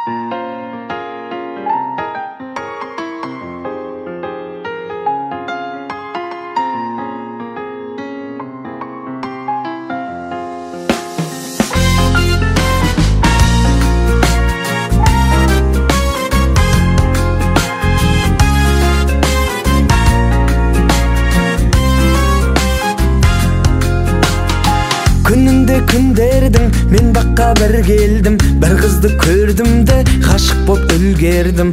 Күндердің мен баққа бір келдім, бір қызды көрдім де ғашық боп үлгердім,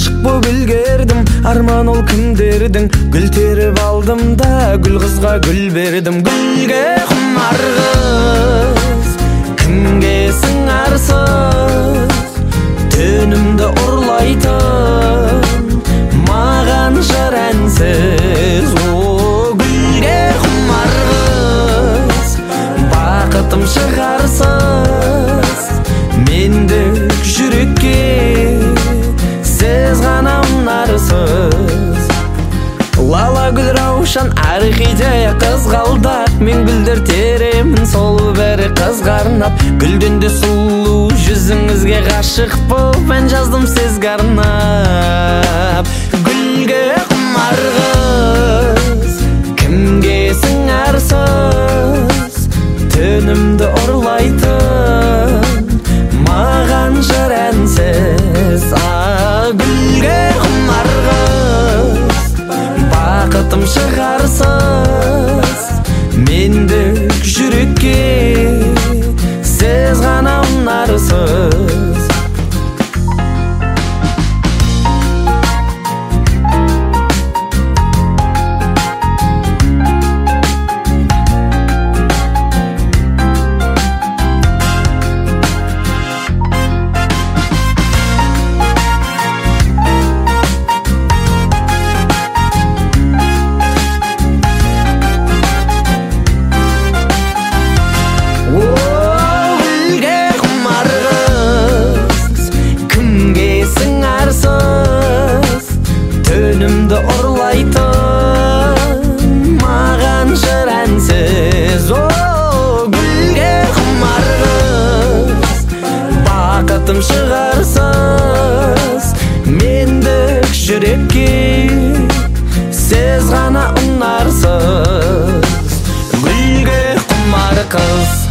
арман ол күндердің. Гүл теріп алдым да гүл қызға гүл бердім. Гүлге құмар қыз, кімге сыңарсыз, түнімді ұрлайтын маған жыр әнсіз. Гүлге құмар қыз, бақытым шығарсыз, мендік жүрекке сіз ғана ұнарсыз. Лала гүл раушан архиде қызғалдақ, мен гүлдер теремін сол бәрі қызға арнап. Гүлден де сұлу жүзіңізге ғашық боп ән жаздым сізге арнап. Гүлге құмар қыз, кімге сыңарсыз, түнімді ұрлайтын маған жыр әнсіз. Гүлге құмар қыз, бақытым шығарсыз, мендік жүрекке сіз ғана ұнарсыз. Түнімді ұрлайтын маған жыр әнсіз. Гүлге құмар қыз, бақытым шығарсыз, мендік жүрекке сіз ғана ұнарсыз. Гүлге құмар қыз.